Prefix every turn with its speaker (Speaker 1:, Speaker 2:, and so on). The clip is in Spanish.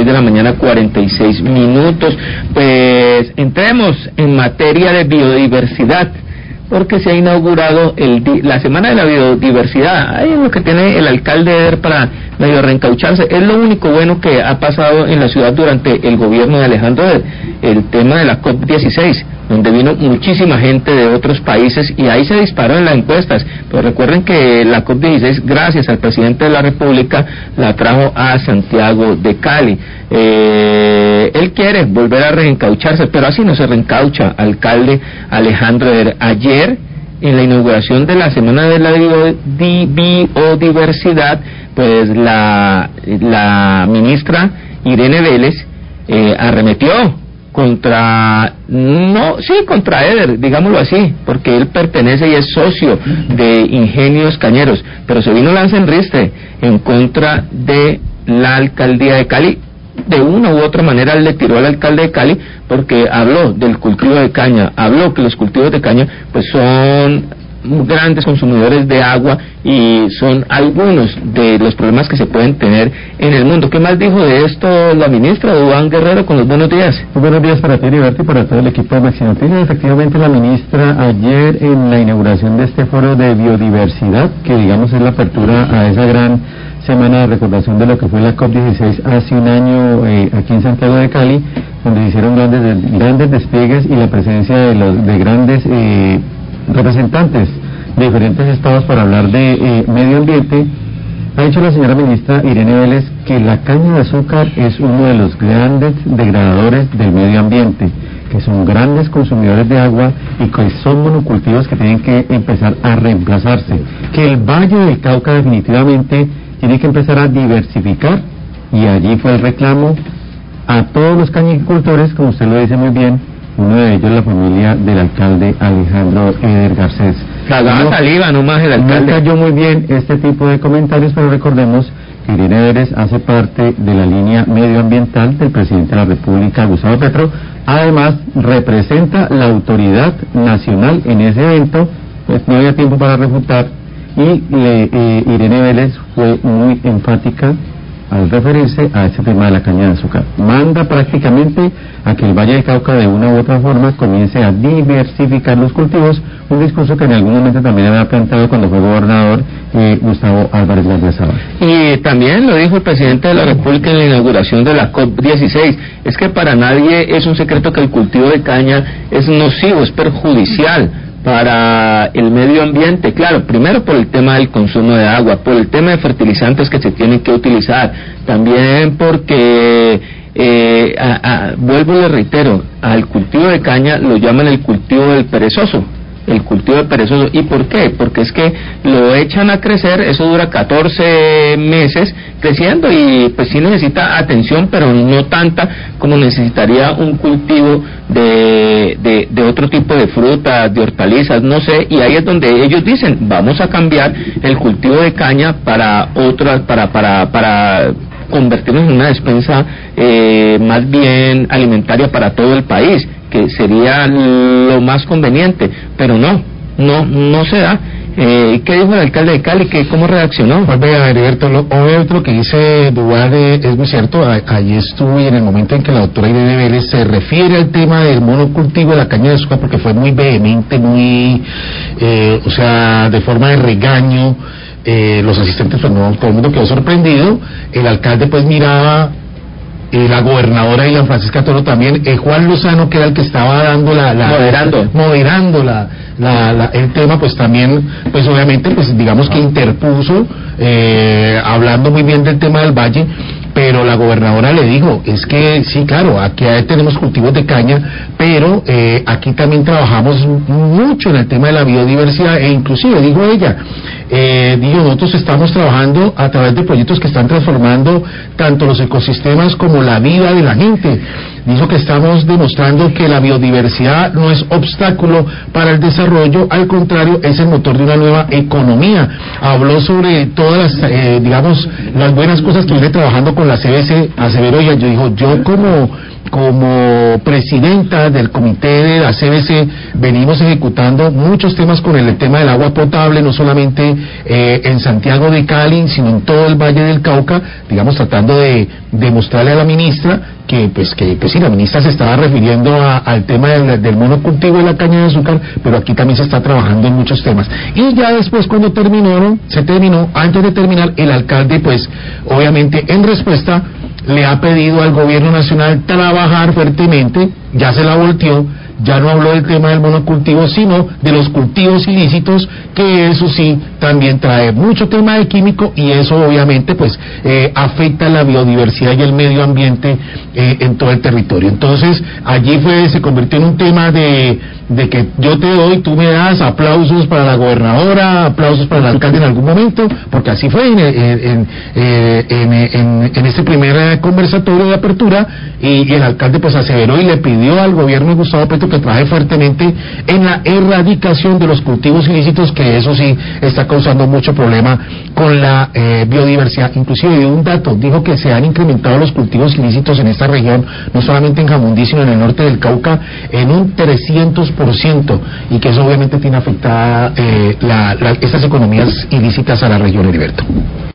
Speaker 1: 6 de la mañana, 46 minutos. Pues entremos en materia de biodiversidad, porque se ha inaugurado la Semana de la Biodiversidad. Ahí es lo que tiene el alcalde Eder para medio reencaucharse. Es lo único bueno que ha pasado en la ciudad durante el gobierno de Alejandro Eder, el tema de la COP16, donde vino muchísima gente de otros países y ahí se disparó en las encuestas. Pero recuerden que la COP16, gracias al presidente de la República, la trajo a Santiago de Cali. Él quiere volver a reencaucharse, pero así no se reencaucha, alcalde Alejandro Eder. Ayer, en la inauguración de la Semana de la Biodiversidad, pues la ministra Irene Vélez arremetió contra Eder, digámoslo así, porque él pertenece y es socio de Ingenios Cañeros, pero se vino lanza en riste en contra de la alcaldía de Cali. De una u otra manera le tiró al alcalde de Cali porque habló del cultivo de caña, habló que los cultivos de caña pues son grandes consumidores de agua y son algunos de los problemas que se pueden tener en el mundo. ¿Qué más dijo de esto la ministra Duván Guerrero? Con los buenos días.
Speaker 2: Muy buenos días para ti, Heriberto, y para todo el equipo de Maxinoticias. Efectivamente, la ministra ayer en la inauguración de este foro de biodiversidad, que digamos es la apertura a esa gran semana de recordación de lo que fue la COP16 hace un año aquí en Santiago de Cali, donde se hicieron grandes despliegues y la presencia de grandes representantes de diferentes estados para hablar de medio ambiente. Ha dicho la señora ministra Irene Vélez que la caña de azúcar es uno de los grandes degradadores del medio ambiente, que son grandes consumidores de agua y que son monocultivos que tienen que empezar a reemplazarse, que el Valle del Cauca definitivamente tiene que empezar a diversificar, y allí fue el reclamo a todos los cañicultores, como usted lo dice muy bien, uno de ellos la familia del alcalde Alejandro Eder Garcés.
Speaker 1: Cagaba saliva nomás el alcalde.
Speaker 2: No cayó muy bien este tipo de comentarios, pero recordemos que Irene Vélez hace parte de la línea medioambiental del presidente de la República, Gustavo Petro. Además, representa la autoridad nacional en ese evento, pues no había tiempo para refutar, y Irene Vélez fue muy enfática al referirse a ese tema de la caña de azúcar. Manda prácticamente a que el Valle del Cauca de una u otra forma comience a diversificar los cultivos, un discurso que en algún momento también había planteado cuando fue gobernador Gustavo Álvarez Gardiazabal.
Speaker 1: Y también lo dijo el presidente de la República en la inauguración de la COP16, es que para nadie es un secreto que el cultivo de caña es nocivo, es perjudicial para el medio ambiente. Claro, primero por el tema del consumo de agua, por el tema de fertilizantes que se tienen que utilizar, también porque vuelvo y le reitero, al cultivo de caña lo llaman el cultivo del perezoso. El cultivo de perezoso. ¿Y por qué? Porque es que lo echan a crecer, eso dura 14 meses creciendo y pues sí necesita atención, pero no tanta como necesitaría un cultivo de otro tipo de frutas, de hortalizas, no sé, y ahí es donde ellos dicen, vamos a cambiar el cultivo de caña para otras, para convertirnos en una despensa más bien alimentaria para todo el país, que sería lo más conveniente, pero no se da. ¿Qué dijo el alcalde de Cali? ¿Cómo reaccionó?
Speaker 3: Pues vea, Heriberto, obviamente lo que dice Duván es muy cierto. Allí estuve en el momento en que la doctora Irene Vélez se refiere al tema del monocultivo de la caña de azúcar, porque fue muy vehemente, muy, de forma de regaño. Los asistentes, pues no, todo el mundo quedó sorprendido. El alcalde pues miraba, la gobernadora Ilan Francisca Toro también, Juan Lozano, que era el que estaba dando moderando el tema, pues también, pues obviamente, pues digamos que interpuso, hablando muy bien del tema del Valle, pero la gobernadora le dijo, es que sí, claro, aquí tenemos cultivos de caña, pero aquí también trabajamos mucho en el tema de la biodiversidad, e inclusive, dijo ella, nosotros estamos trabajando a través de proyectos que están transformando tanto los ecosistemas como la vida de la gente. Dijo que estamos demostrando que la biodiversidad no es obstáculo para el desarrollo, al contrario, es el motor de una nueva economía. Habló sobre todas las, las buenas cosas que viene trabajando con la CBC, aseveró ella. Yo dijo, yo como como presidenta del comité de la CBC venimos ejecutando muchos temas con el tema del agua potable, no solamente en Santiago de Cali, sino en todo el Valle del Cauca, digamos tratando de demostrarle a la ministra que sí, la ministra se estaba refiriendo al tema del monocultivo de la caña de azúcar, pero aquí también se está trabajando en muchos temas. Y ya después cuando se terminó, antes de terminar, el alcalde pues obviamente en respuesta le ha pedido al gobierno nacional trabajar fuertemente, ya se la volteó, ya no habló del tema del monocultivo, sino de los cultivos ilícitos, que eso sí también trae mucho tema de químico, y eso obviamente pues afecta la biodiversidad y el medio ambiente en todo el territorio. Entonces allí se convirtió en un tema de que yo te doy, tú me das, aplausos para la gobernadora, aplausos para el alcalde en algún momento, porque así fue en este primer conversatorio de apertura, y el alcalde pues aseveró y le pidió al gobierno de Gustavo Petro que trabaje fuertemente en la erradicación de los cultivos ilícitos, que eso sí está causando mucho problema con la biodiversidad. Inclusive dio un dato, dijo que se han incrementado los cultivos ilícitos en esta región, no solamente en Jamundí, sino en el norte del Cauca, en un 300%, y que eso obviamente tiene afectada estas economías ilícitas a la región, Heriberto.